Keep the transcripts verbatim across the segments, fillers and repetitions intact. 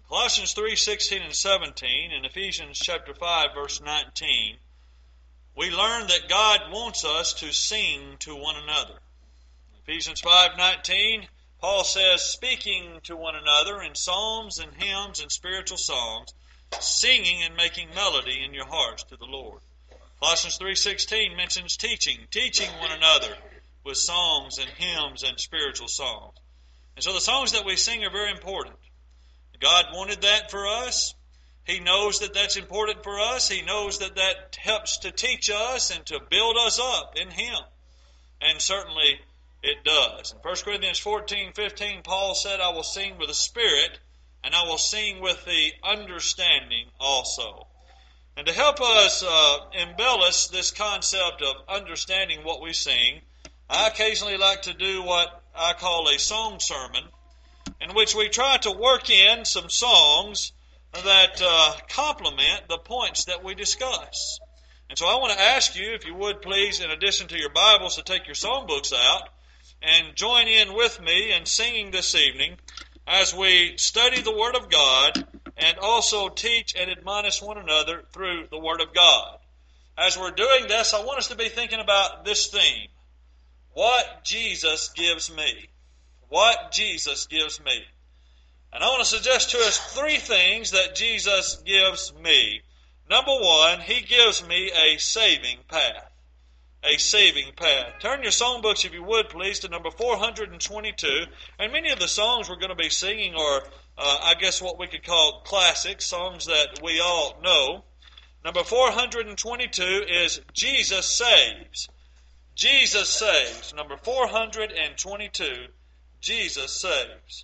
Colossians three, sixteen and seventeen, and Ephesians chapter five, verse nineteen, we learn that God wants us to sing to one another. Ephesians five, nineteen, Paul says, speaking to one another in psalms and hymns and spiritual songs, singing and making melody in your hearts to the Lord. Colossians three, sixteen mentions teaching, teaching one another with songs and hymns and spiritual songs. And so the songs that we sing are very important. God wanted that for us. He knows that that's important for us. He knows that that helps to teach us and to build us up in Him. And certainly it does. In First Corinthians fourteen, fifteen, Paul said, I will sing with the Spirit, and I will sing with the understanding also. And to help us uh, embellish this concept of understanding what we sing, I occasionally like to do what I call a song sermon, in which we try to work in some songs that uh, complement the points that we discuss. And so I want to ask you, if you would please, in addition to your Bibles, to take your songbooks out and join in with me in singing this evening as we study the Word of God and also teach and admonish one another through the Word of God. As we're doing this, I want us to be thinking about this theme: what Jesus gives me. What Jesus gives me. And I want to suggest to us three things that Jesus gives me. Number one, He gives me a saving path. A saving path. Turn your songbooks, if you would, please, to number four hundred twenty-two. And many of the songs we're going to be singing are, uh, I guess, what we could call classic, songs that we all know. Number four hundred twenty-two is Jesus Saves. Jesus Saves. Number four hundred twenty-two, Jesus Saves.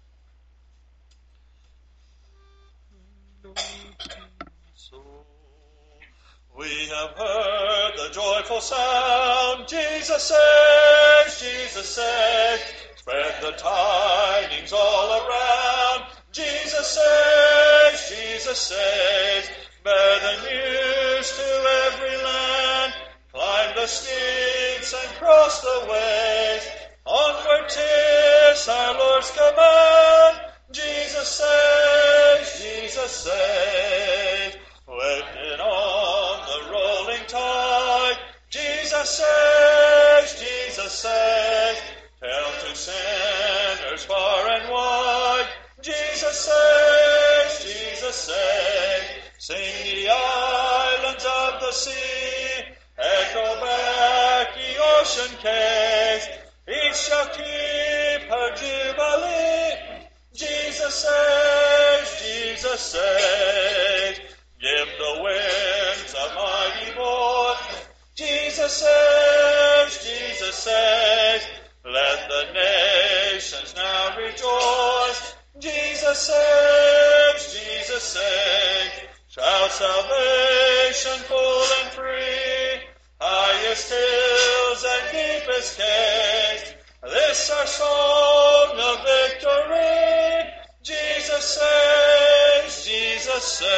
We have heard the joyful sound, Jesus saves, Jesus saves. Spread the tidings all around, Jesus saves, Jesus saves. Bear the news to every land, climb the steeps and cross the ways. Onward 'tis our Lord's command, Jesus saves, Jesus saves. Waiting on the rolling tide, Jesus saves, Jesus saves. Tell to sinners far and wide, Jesus saves, Jesus saves. Sing the islands of the sea, echo back ye ocean caves. Each shall keep her jubilee, Jesus saves, Jesus saves. Give the winds a mighty voice, Jesus saves, Jesus saves. Let the nations now rejoice, Jesus saves, Jesus saves. Shout salvation full and free, highest hills and deepest caves. This our song of victory, Jesus saves, Jesus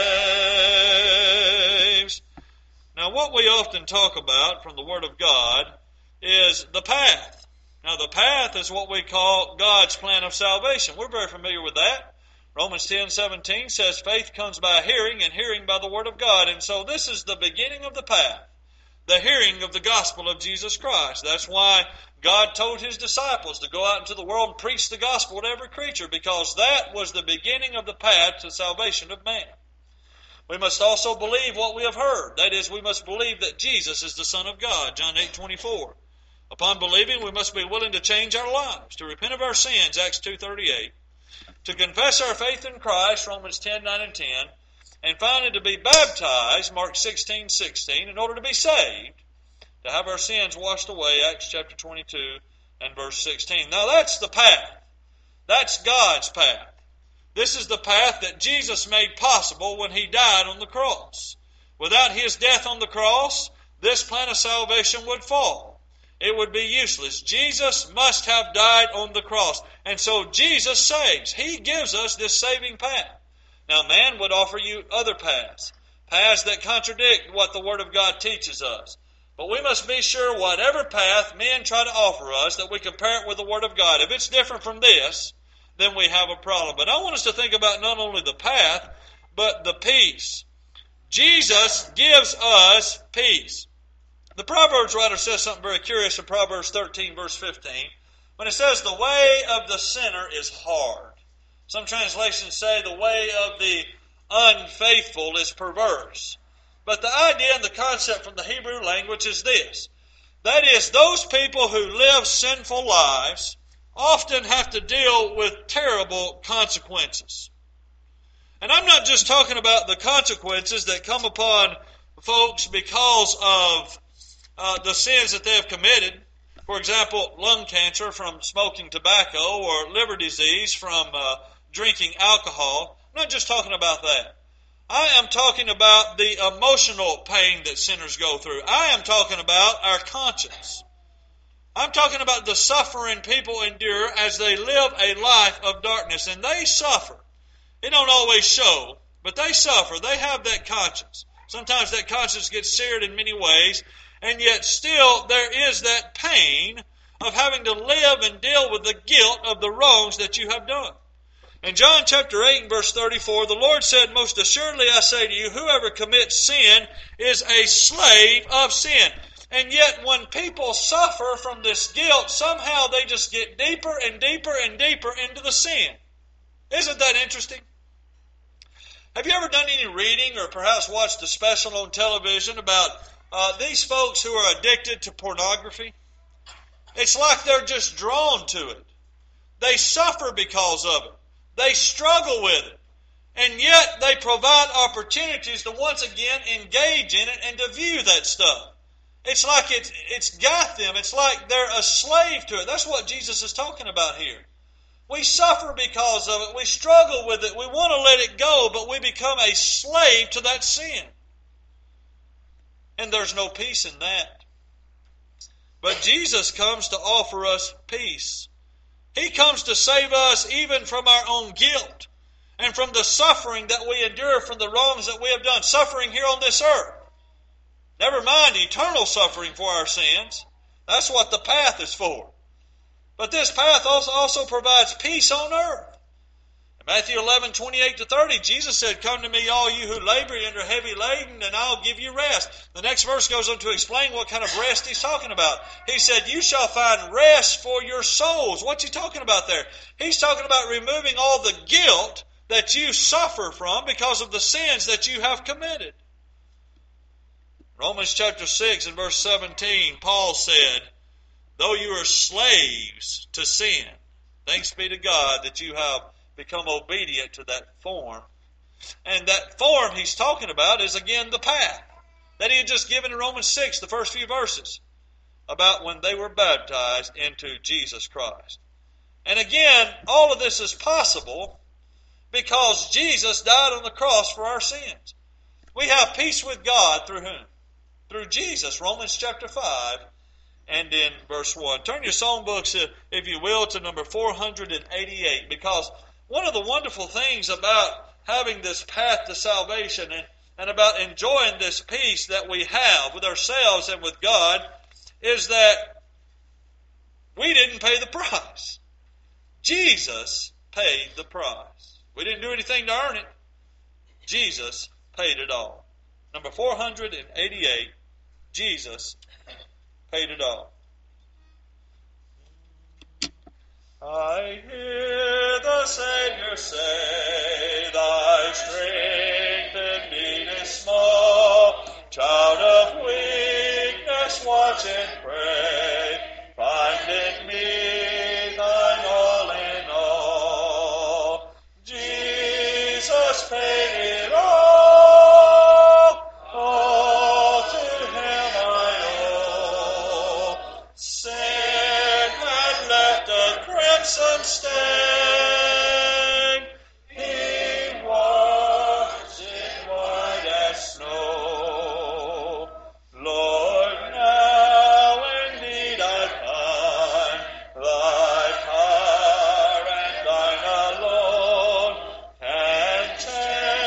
saves. Now, what we often talk about from the Word of God is the path. Now, the path is what we call God's plan of salvation. We're very familiar with that. Romans ten seventeen says faith comes by hearing, and hearing by the Word of God. And so this is the beginning of the path, the hearing of the gospel of Jesus Christ. That's why God told His disciples to go out into the world and preach the gospel to every creature, because that was the beginning of the path to salvation of man. We must also believe what we have heard. That is, we must believe that Jesus is the Son of God, John eight twenty-four. Upon believing, we must be willing to change our lives, to repent of our sins, Acts two thirty-eight, to confess our faith in Christ, Romans ten nine and ten, and finally to be baptized, Mark sixteen sixteen, in order to be saved, to have our sins washed away, Acts chapter twenty-two and verse sixteen. Now that's the path. That's God's path. This is the path that Jesus made possible when He died on the cross. Without His death on the cross, this plan of salvation would fall. It would be useless. Jesus must have died on the cross. And so Jesus saves. He gives us this saving path. Now, man would offer you other paths, paths that contradict what the Word of God teaches us. But we must be sure whatever path men try to offer us, that we compare it with the Word of God. If it's different from this, then we have a problem. But I want us to think about not only the path, but the peace. Jesus gives us peace. The Proverbs writer says something very curious in Proverbs thirteen, verse fifteen, when it says, the way of the sinner is hard. Some translations say the way of the unfaithful is perverse. But the idea and the concept from the Hebrew language is this. That is, those people who live sinful lives often have to deal with terrible consequences. And I'm not just talking about the consequences that come upon folks because of uh, the sins that they have committed. For example, lung cancer from smoking tobacco or liver disease from uh, drinking alcohol. I'm not just talking about that. I am talking about the emotional pain that sinners go through. I am talking about our conscience. I'm talking about the suffering people endure as they live a life of darkness, and they suffer. It don't always show, but they suffer. They have that conscience. Sometimes that conscience gets seared in many ways, and yet still there is that pain of having to live and deal with the guilt of the wrongs that you have done. In John chapter eight and verse thirty-four, the Lord said, most assuredly I say to you, whoever commits sin is a slave of sin. And yet when people suffer from this guilt, somehow they just get deeper and deeper and deeper into the sin. Isn't that interesting? Have you ever done any reading or perhaps watched a special on television about uh, these folks who are addicted to pornography? It's like they're just drawn to it. They suffer because of it. They struggle with it. And yet they provide opportunities to once again engage in it and to view that stuff. It's like it's, it's got them. It's like they're a slave to it. That's what Jesus is talking about here. We suffer because of it. We struggle with it. We want to let it go, but we become a slave to that sin. And there's no peace in that. But Jesus comes to offer us peace. He comes to save us even from our own guilt and from the suffering that we endure from the wrongs that we have done. Suffering here on this earth. Never mind eternal suffering for our sins. That's what the path is for. But this path also, also provides peace on earth. In Matthew eleven, twenty-eight to thirty, Jesus said, come to me, all you who labor and are heavy laden, and I'll give you rest. The next verse goes on to explain what kind of rest he's talking about. He said, you shall find rest for your souls. What's he talking about there? He's talking about removing all the guilt that you suffer from because of the sins that you have committed. Romans chapter six and verse seventeen, Paul said, though you are slaves to sin, thanks be to God that you have become obedient to that form. And that form he's talking about is again the path that he had just given in Romans six, the first few verses, about when they were baptized into Jesus Christ. And again, all of this is possible because Jesus died on the cross for our sins. We have peace with God through whom? Through Jesus, Romans chapter five and in verse one. Turn your songbooks, if you will, to number four hundred eighty-eight, because one of the wonderful things about having this path to salvation and, and about enjoying this peace that we have with ourselves and with God is that we didn't pay the price. Jesus paid the price. We didn't do anything to earn it. Jesus paid it all. Number four hundred eighty-eight, Jesus paid it all. I hear the Savior say, thy strength indeed is small. Child of weakness, watch and pray. Find in me thine all in all. Jesus paid it all. All to him I owe. Sin had left a crimson stain. He washed it white as snow. Lord, now indeed I find thy power and thine alone can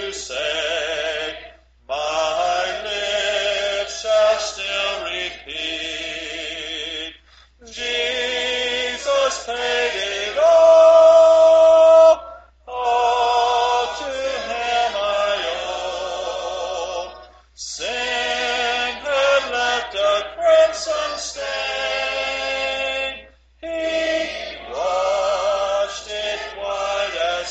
to say, my lips shall still repeat, Jesus paid it all, all to Him I owe. Sin had left a crimson stain, He washed it white as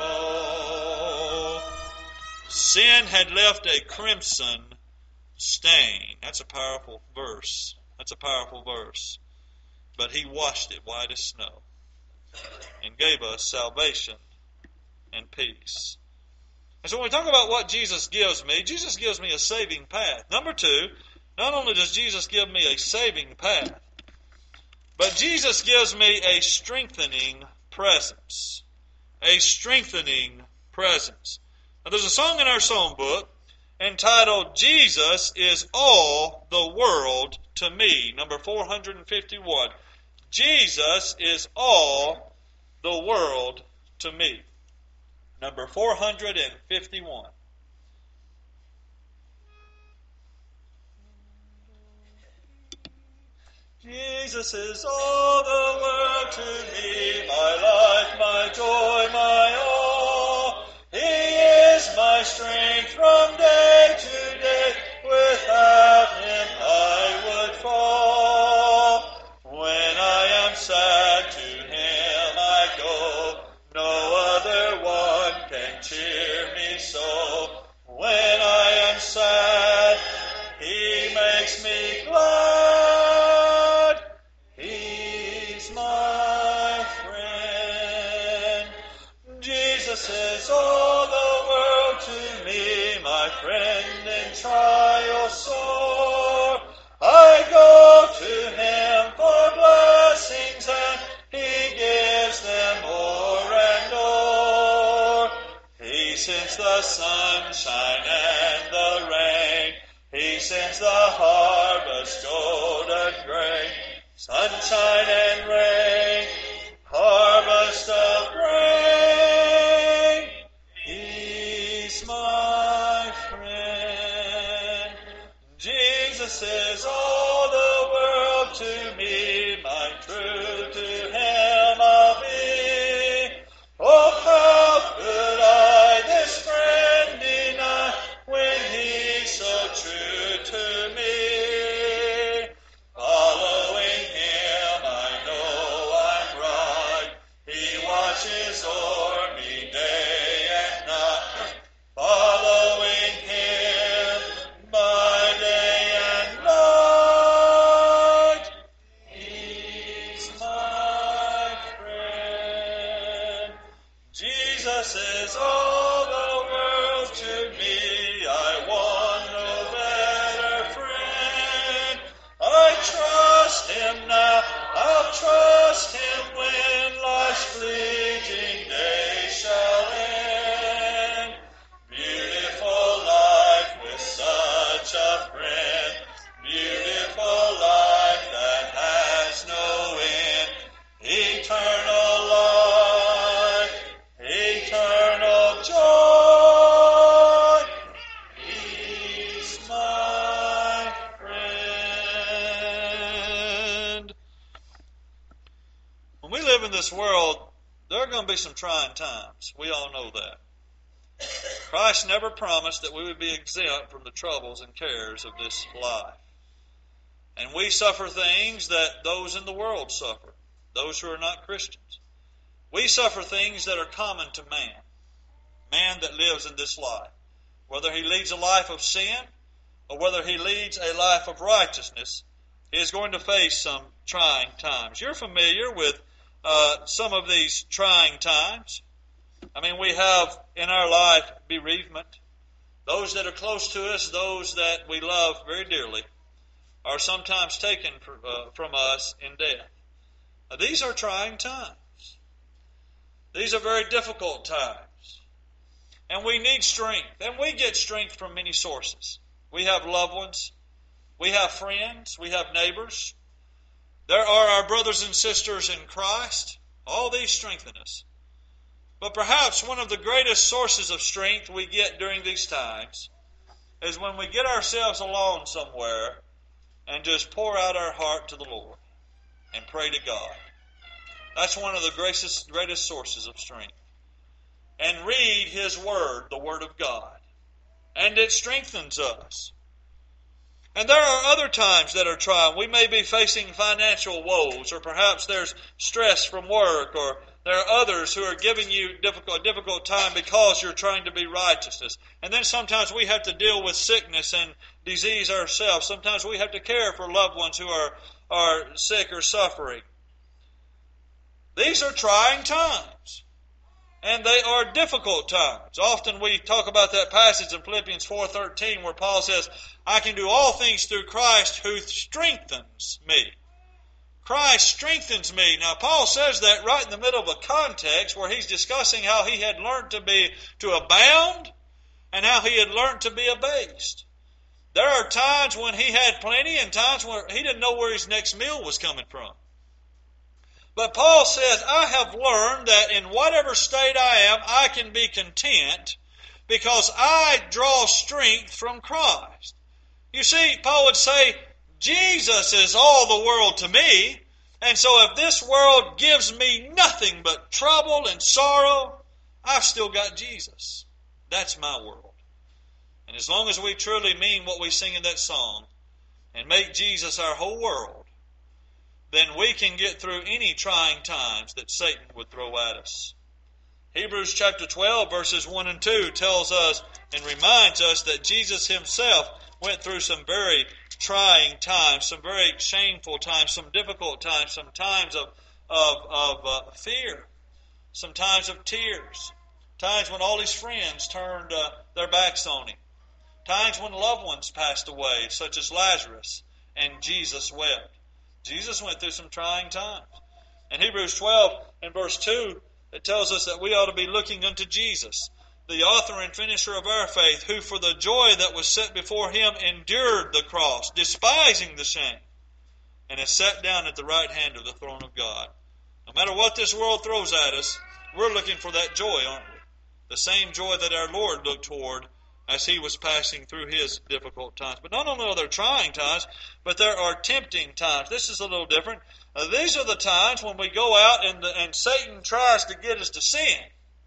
snow. Sin had left a crimson stain. That's a powerful verse. That's a powerful verse. But He washed it white as snow and gave us salvation and peace. And so when we talk about what Jesus gives me, Jesus gives me a saving path. Number two, not only does Jesus give me a saving path, but Jesus gives me a strengthening presence. A strengthening presence. Now there's a song in our song book entitled, Jesus is all the world to me. Number four hundred fifty-one. Jesus is all the world to me. Number four hundred fifty-one. Jesus is all the world to me, my life, my joy, my all. He is my strength from day to day. Without Him I would fall. When I am sad, to Him I go. No other one can cheer me so. When I am sad, He makes me glad. He's my friend. Jesus is all the world to me, my friend in trial sore. I go to Him for blessings, and He gives them more and more. He sends the sunshine and the rain. He sends the harvest, golden grain. Sunshine and rain, harvest of grain. He's my friend. Jesus is all the world to me, my true to Him I'll be. Oh, how could I this friend deny when He's so true to me? Following Him, I know I'm right. He watches o'er me day and night. Following Him by day and night. He's my friend. Jesus is all the world to me. I want no better friend. I trust Him now. I'll trust Him when life's fleeting days shall end. Beautiful life with such a friend. Beautiful life that has no end. Eternal life. Eternal joy. He's my friend. When we live in this world, there are going to be some trying times. We all know that. Christ never promised that we would be exempt from the troubles and cares of this life. And we suffer things that those in the world suffer, those who are not Christians. We suffer things that are common to man, man that lives in this life. Whether he leads a life of sin or whether he leads a life of righteousness, he is going to face some trying times. You're familiar with uh, some of these trying times. I mean, we have in our life bereavement. Those that are close to us, those that we love very dearly, are sometimes taken for, uh, from us in death. Now, these are trying times. These are very difficult times. And we need strength. And we get strength from many sources. We have loved ones. We have friends. We have neighbors. There are our brothers and sisters in Christ. All these strengthen us. But perhaps one of the greatest sources of strength we get during these times is when we get ourselves alone somewhere and just pour out our heart to the Lord and pray to God. That's one of the greatest, greatest sources of strength. And read His Word, the Word of God. And it strengthens us. And there are other times that are trying. We may be facing financial woes, or perhaps there's stress from work, or there are others who are giving you difficult, difficult time because you're trying to be righteous. And then sometimes we have to deal with sickness and disease ourselves. Sometimes we have to care for loved ones who are, are sick or suffering. These are trying times. And they are difficult times. Often we talk about that passage in Philippians four thirteen where Paul says, I can do all things through Christ who strengthens me. Christ strengthens me. Now Paul says that right in the middle of a context where he's discussing how he had learned to be to abound and how he had learned to be abased. There are times when he had plenty and times when he didn't know where his next meal was coming from. But Paul says, I have learned that in whatever state I am, I can be content because I draw strength from Christ. You see, Paul would say, Jesus is all the world to me, and so if this world gives me nothing but trouble and sorrow, I've still got Jesus. That's my world. And as long as we truly mean what we sing in that song and make Jesus our whole world, then we can get through any trying times that Satan would throw at us. Hebrews chapter twelve, verses one and two tells us and reminds us that Jesus Himself went through some very trying times, some very shameful times, some difficult times, some times of, of, of uh, fear, some times of tears, times when all His friends turned uh, their backs on Him, times when loved ones passed away, such as Lazarus, and Jesus wept. Jesus went through some trying times. In Hebrews twelve and verse two, it tells us that we ought to be looking unto Jesus, the author and finisher of our faith, who for the joy that was set before Him endured the cross, despising the shame, and is sat down at the right hand of the throne of God. No matter what this world throws at us, we're looking for that joy, aren't we? The same joy that our Lord looked toward as He was passing through His difficult times. But not only are there trying times, but there are tempting times. This is a little different. Uh, these are the times when we go out and, the, and Satan tries to get us to sin.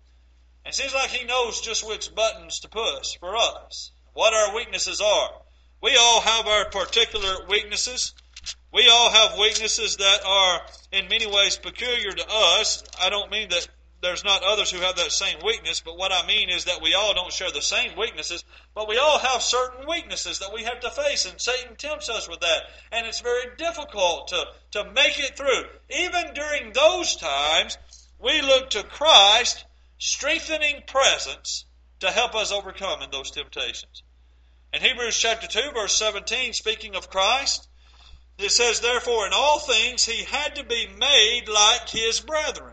It seems like he knows just which buttons to push for us, what our weaknesses are. We all have our particular weaknesses. We all have weaknesses that are in many ways peculiar to us. I don't mean that there's not others who have that same weakness, but what I mean is that we all don't share the same weaknesses, but we all have certain weaknesses that we have to face, and Satan tempts us with that. And it's very difficult to, to make it through. Even during those times, we look to Christ's strengthening presence to help us overcome in those temptations. In Hebrews chapter two, verse seventeen, speaking of Christ, it says, therefore, in all things he had to be made like his brethren,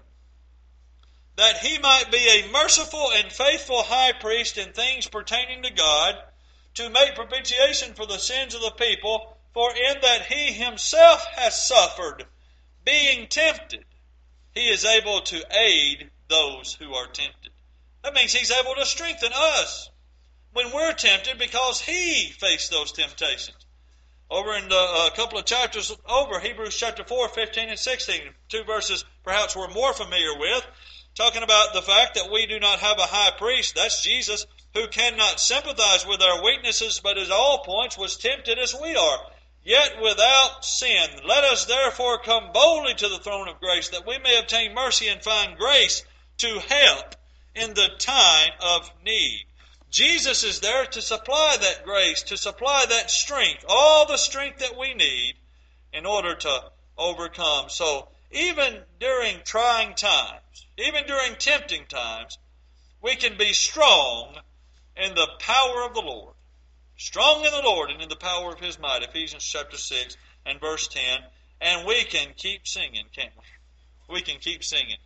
that he might be a merciful and faithful high priest in things pertaining to God, to make propitiation for the sins of the people, for in that he himself has suffered, being tempted, he is able to aid those who are tempted. That means he's able to strengthen us when we're tempted because he faced those temptations. Over in the, a couple of chapters over, Hebrews chapter four, fifteen and sixteen, two verses perhaps we're more familiar with, talking about the fact that we do not have a high priest, that's Jesus, who cannot sympathize with our weaknesses, but at all points was tempted as we are, yet without sin. Let us therefore come boldly to the throne of grace, that we may obtain mercy and find grace to help in the time of need. Jesus is there to supply that grace, to supply that strength, all the strength that we need in order to overcome. So even during trying times, even during tempting times, we can be strong in the power of the Lord. Strong in the Lord and in the power of His might. Ephesians chapter six and verse ten. And we can keep singing, can't we? We can keep singing.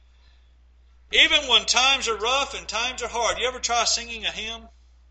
Even when times are rough and times are hard. You ever try singing a hymn?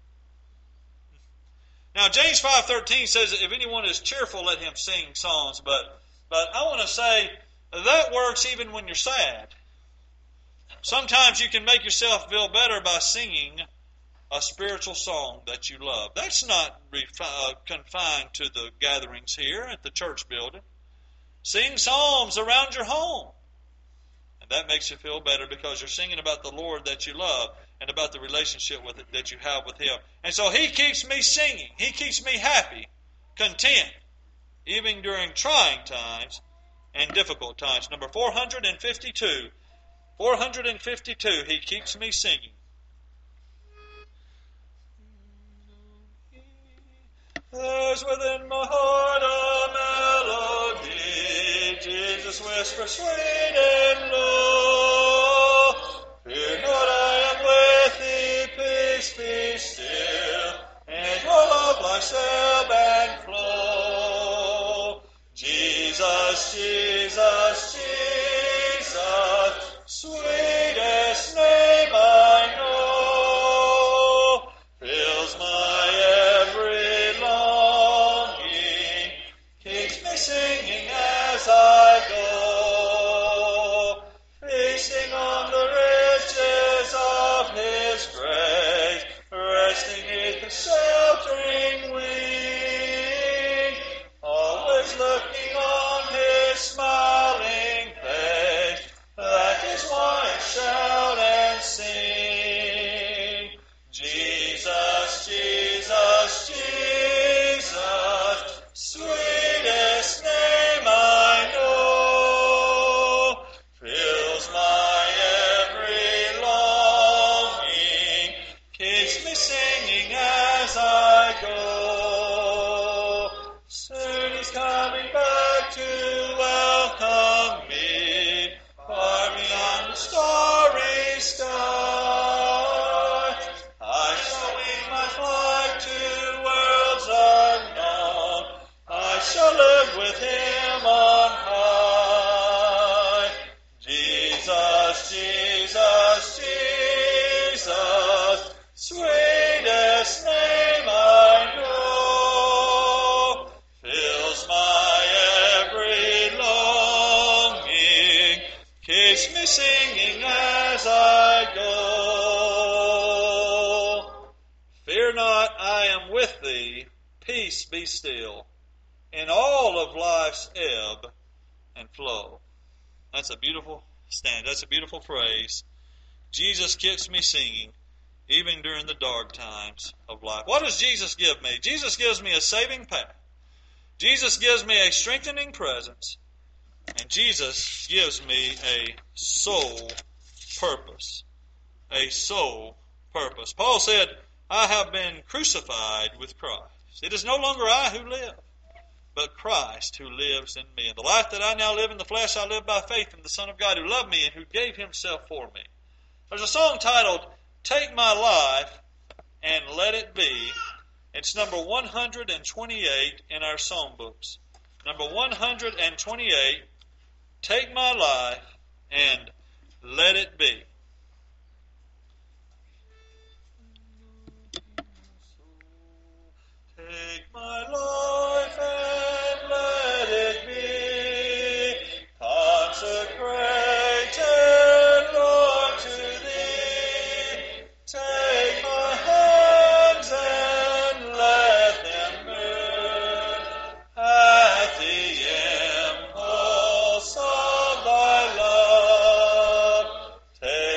Now, James five thirteen says that if anyone is cheerful, let him sing songs. But, but I want to say that works even when you're sad. Sometimes you can make yourself feel better by singing a spiritual song that you love. That's not refi- uh, confined to the gatherings here at the church building. Sing psalms around your home. And that makes you feel better because you're singing about the Lord that you love and about the relationship with it that you have with Him. And so He keeps me singing. He keeps me happy, content, even during trying times and difficult times. Number four hundred fifty-two. four hundred fifty-two, He keeps me singing. There's within my heart a melody, Jesus whispers sweet and low. Fear not, I am with thee, peace be still, and your love like ebb and flow. Jesus, Jesus, Jesus, sweetest name I know, fills my every longing, keeps me singing as I go, feasting on the riches of His grace, resting neath the sheltering wing, always looking on His smiling face. That is why I shout and sing. Jesus, Jesus, Jesus, sweetest name I know, fills my every longing, keeps me singing as I go. Soon He's coming back to welcome me, far beyond the starry sky. I shall wing my flight to worlds unknown. I shall live with Him on high. Jesus, Jesus, Jesus, sweetest name I know, fills my every longing, keeps me singing as I go. Fear not, I am with thee, peace be still, in all of life's ebb and flow. That's a beautiful stand. That's a beautiful phrase. Jesus keeps me singing, even during the dark times of life. What does Jesus give me? Jesus gives me a saving path. Jesus gives me a strengthening presence. And Jesus gives me a soul purpose. A soul purpose. Paul said, I have been crucified with Christ. It is no longer I who live, but Christ who lives in me. And the life that I now live in the flesh, I live by faith in the Son of God who loved me and who gave Himself for me. There's a song titled, Take My Life and Let It Be. It's number one hundred twenty-eight in our songbooks. Number one hundred twenty-eight, Take My Life and Let It Be. Take my life and let it be consecrated, Lord, to Thee. Take my hands and let them move at the impulse of Thy love. Take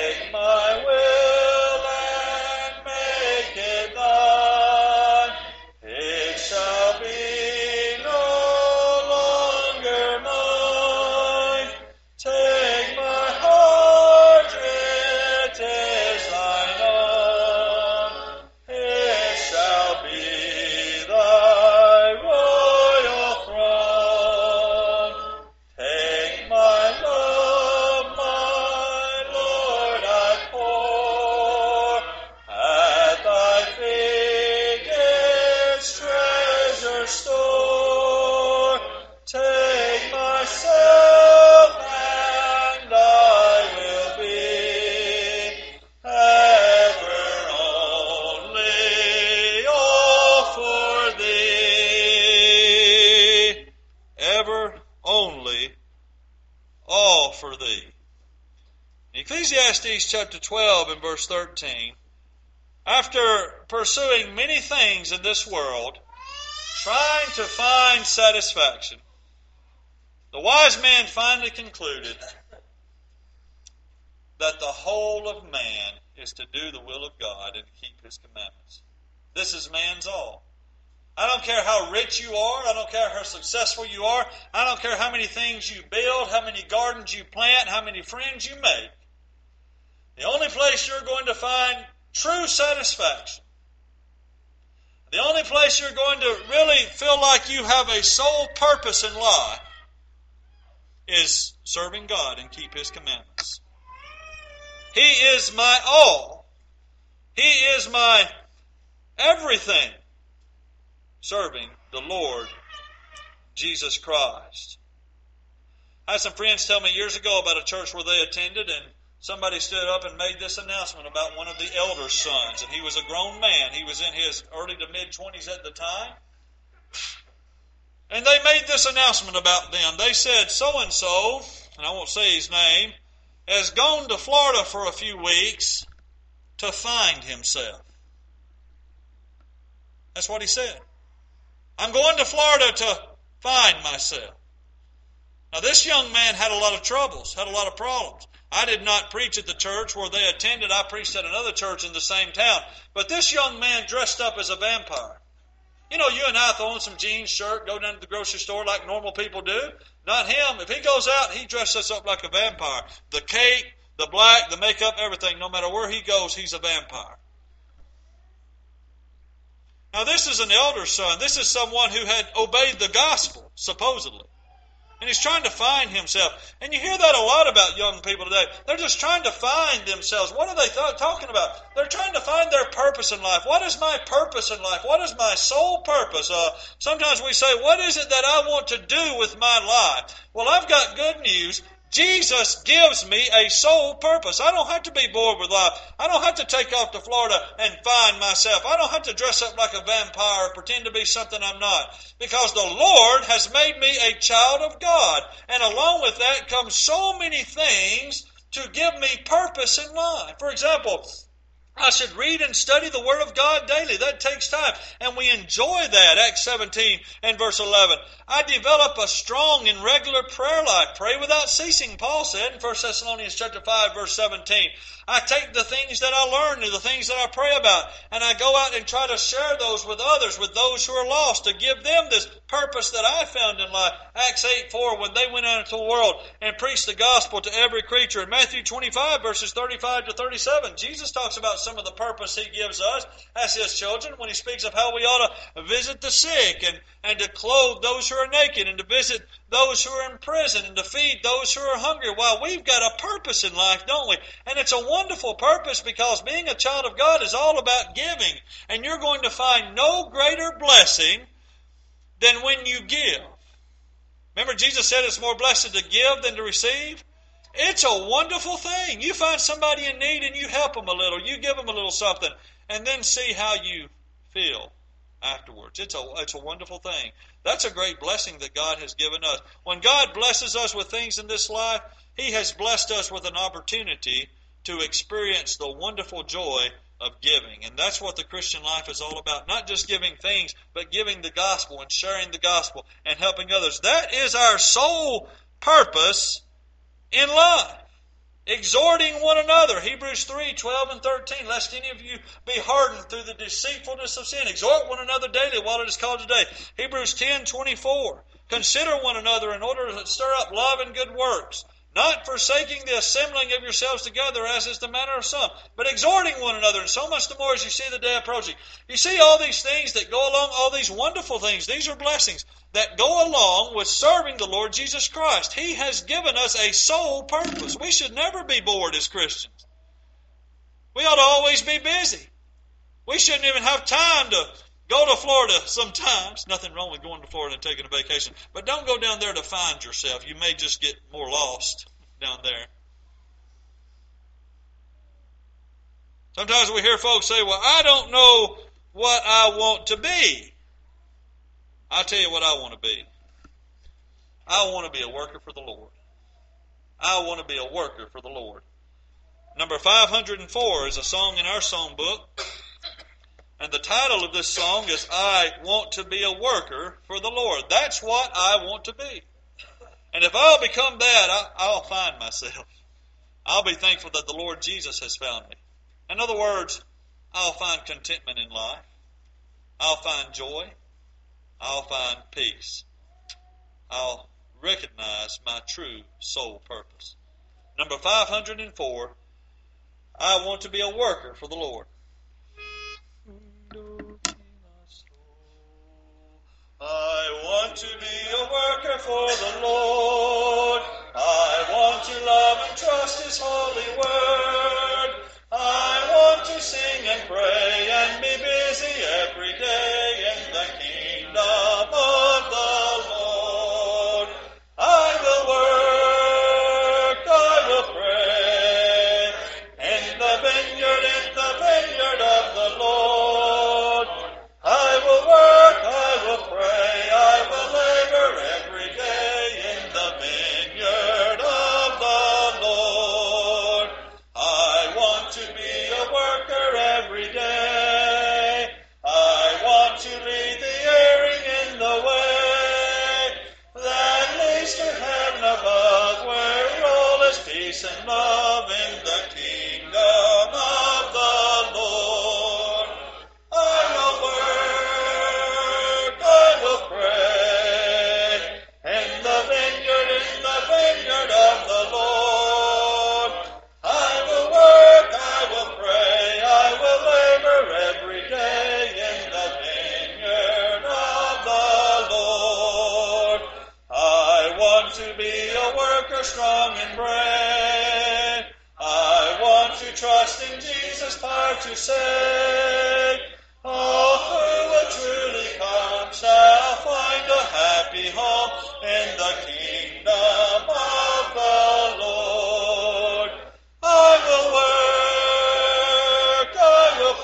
Ecclesiastes chapter twelve and verse thirteen, after pursuing many things in this world, trying to find satisfaction, the wise man finally concluded that the whole of man is to do the will of God and keep His commandments. This is man's all. I don't care how rich you are. I don't care how successful you are. I don't care how many things you build, how many gardens you plant, how many friends you make. The only place you're going to find true satisfaction, the only place you're going to really feel like you have a sole purpose in life, is serving God and keep His commandments. He is my all. He is my everything, serving the Lord Jesus Christ. I had some friends tell me years ago about a church where they attended, and somebody stood up and made this announcement about one of the elder sons, and he was a grown man. He was in his early to mid-twenties at the time. And they made this announcement about them. They said, so-and-so, and I won't say his name, has gone to Florida for a few weeks to find himself. That's what he said. I'm going to Florida to find myself. Now, this young man had a lot of troubles, had a lot of problems. I did not preach at the church where they attended. I preached at another church in the same town. But this young man dressed up as a vampire. You know, you and I throw on some jeans, shirt, go down to the grocery store like normal people do. Not him. If he goes out, he dresses up like a vampire. The cape, the black, the makeup, everything. No matter where he goes, he's a vampire. Now, this is an elder son. This is someone who had obeyed the gospel, supposedly. And he's trying to find himself. And you hear that a lot about young people today. They're just trying to find themselves. What are they th- talking about? They're trying to find their purpose in life. What is my purpose in life? What is my sole purpose? Uh, sometimes we say, what is it that I want to do with my life? Well, I've got good news. Jesus gives me a sole purpose. I don't have to be bored with life. I don't have to take off to Florida and find myself. I don't have to dress up like a vampire or pretend to be something I'm not. Because the Lord has made me a child of God. And along with that comes so many things to give me purpose in life. For example, I should read and study the Word of God daily. That takes time. And we enjoy that. Acts seventeen and verse eleven. I develop a strong and regular prayer life. Pray without ceasing, Paul said in First Thessalonians chapter five, verse seventeen. I take the things that I learn and the things that I pray about, and I go out and try to share those with others, with those who are lost, to give them this purpose that I found in life. Acts eight four, when they went out into the world and preached the gospel to every creature. In Matthew twenty-five, verses thirty-five to thirty-seven, Jesus talks about some of the purpose He gives us as His children when He speaks of how we ought to visit the sick and, and to clothe those who are naked and to visit those who are in prison and to feed those who are hungry. Well, we've got a purpose in life, don't we? And it's a wonderful purpose because being a child of God is all about giving. And you're going to find no greater blessing than when you give. Remember, Jesus said it's more blessed to give than to receive? It's a wonderful thing. You find somebody in need and you help them a little. You give them a little something. And then see how you feel afterwards. It's a, it's a wonderful thing. That's a great blessing that God has given us. When God blesses us with things in this life, He has blessed us with an opportunity to experience the wonderful joy of giving. And that's what the Christian life is all about. Not just giving things, but giving the gospel and sharing the gospel and helping others. That is our sole purpose in life. Exhorting one another. Hebrews three, twelve and thirteen. Lest any of you be hardened through the deceitfulness of sin. Exhort one another daily while it is called today. Hebrews ten, twenty-four. Consider one another in order to stir up love and good works, not forsaking the assembling of yourselves together, as is the manner of some, but exhorting one another, and so much the more as you see the day approaching. You see all these things that go along, all these wonderful things. These are blessings that go along with serving the Lord Jesus Christ. He has given us a sole purpose. We should never be bored as Christians. We ought to always be busy. We shouldn't even have time to go to Florida sometimes. Nothing wrong with going to Florida and taking a vacation. But don't go down there to find yourself. You may just get more lost down there. Sometimes we hear folks say, well, I don't know what I want to be. I'll tell you what I want to be. I want to be a worker for the Lord. I want to be a worker for the Lord. Number five hundred four is a song in our song book. And the title of this song is, I Want to Be a Worker for the Lord. That's what I want to be. And if I'll become that, I, I'll find myself. I'll be thankful that the Lord Jesus has found me. In other words, I'll find contentment in life. I'll find joy. I'll find peace. I'll recognize my true soul purpose. Number five hundred four, I want to be a worker for the Lord. I want to be a worker for the Lord. I want to love and trust His holy word. I want to sing and pray and be busy every day in the kingdom of the Lord. I will work, I will pray in the vineyard, in the vineyard of the Lord. I will work, I will pray, I will labor every day in the vineyard of the Lord. I want to be a worker every day. I want to lead the erring in the way that leads to heaven above, where all is peace and love in the kingdom of the Lord. I will work, I will pray in the vineyard, in the vineyard of the Lord. I will work, I will pray, I will labor every day in the vineyard of the Lord. I want to be a worker strong and brave. I want to trust in Jesus' power to save. All who will truly come shall find a happy home in the kingdom of the Lord. I will work, I will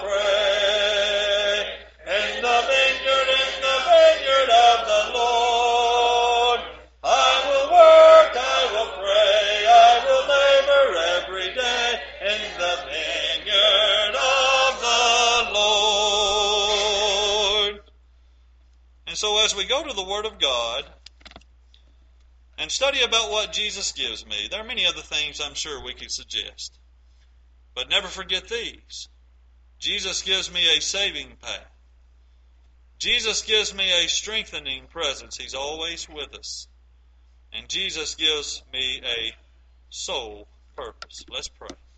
pray in the vineyard, in the vineyard of the Lord. I will work, I will pray, I will labor every day in the vineyard of the Lord. And so as we go to the Word of God and study about what Jesus gives me, there are many other things I'm sure we could suggest. But never forget these. Jesus gives me a saving path. Jesus gives me a strengthening presence. He's always with us. And Jesus gives me a soul purpose. Let's pray.